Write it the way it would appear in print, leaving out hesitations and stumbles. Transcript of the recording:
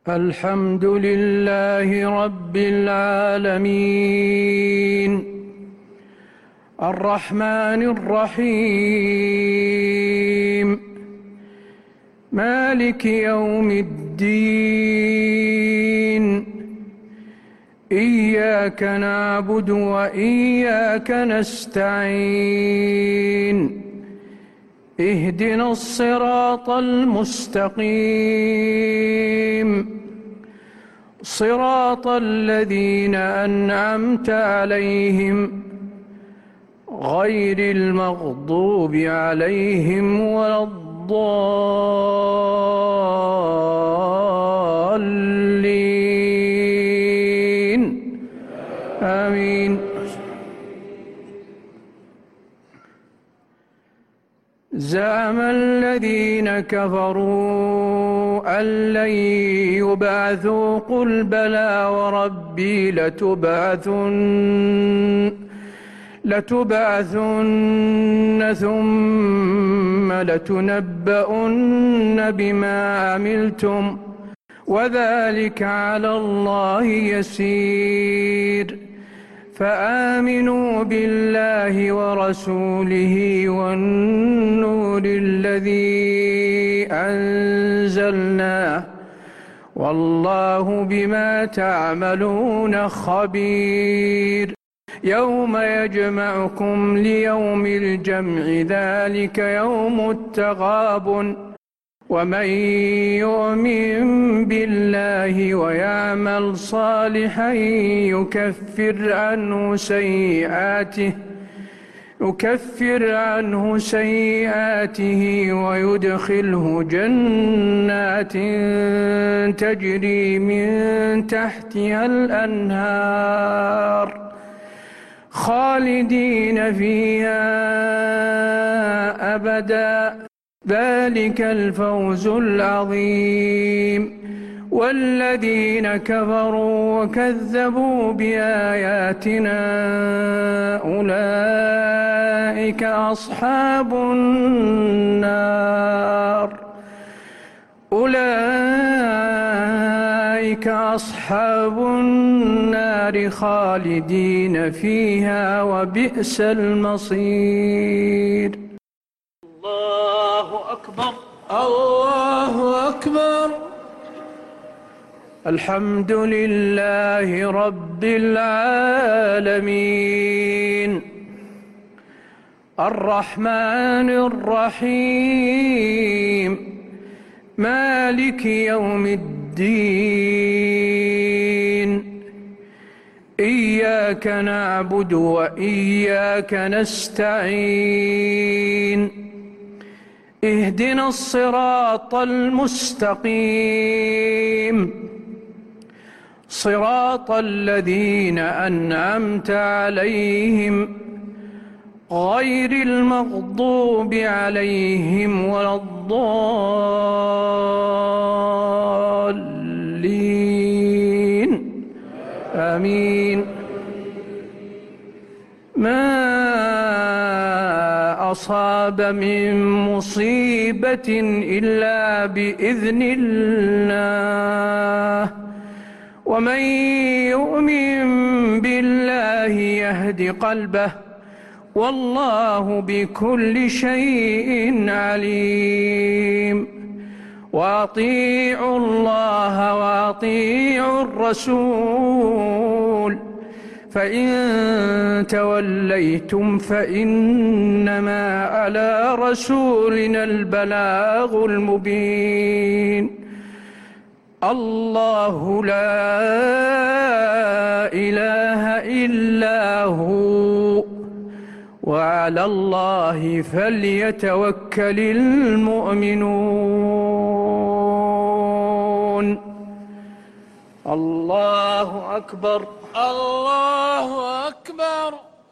الحمد لله رب العالمين الرحمن الرحيم مالك يوم الدين إياك نعبد وإياك نستعين اهدنا الصراط المستقيم صراط الذين أنعمت عليهم غير المغضوب عليهم ولا الضالين آمين. زعم الذين كفروا أن لن يبعثوا قل بلى وربي لتبعثن ثم لتنبؤن بما عملتم وذلك على الله يسير. فآمنوا بالله ورسوله والنور الذي أنزلناه والله بما تعملون خبير. يوم يجمعكم ليوم الجمع ذلك يوم التغابن ومن يؤمن بالله ويعمل صالحا يكفر عنه سيئاته ويدخله جنات تجري من تحتها الأنهار خالدين فيها أبدا ذلك الفوز العظيم. والذين كفروا وكذبوا بآياتنا أولئك أصحاب النار خالدين فيها وبئس المصير. الله أكبر الله أكبر. الحمد لله رب العالمين الرحمن الرحيم مالك يوم الدين إياك نعبد وإياك نستعين اهدنا الصراط المستقيم صراط الذين أنعمت عليهم غير المغضوب عليهم ولا الضالين آمين. ما أصاب من مصيبة إلا بإذن الله ومن يؤمن بالله يهد قلبه والله بكل شيء عليم. وأطيعوا الله وأطيعوا الرسول فإن توليتم فإنما على رسولنا البلاغ المبين. الله لا إله إلا هو وعلى الله فليتوكل المؤمنون. الله أكبر الله أكبر.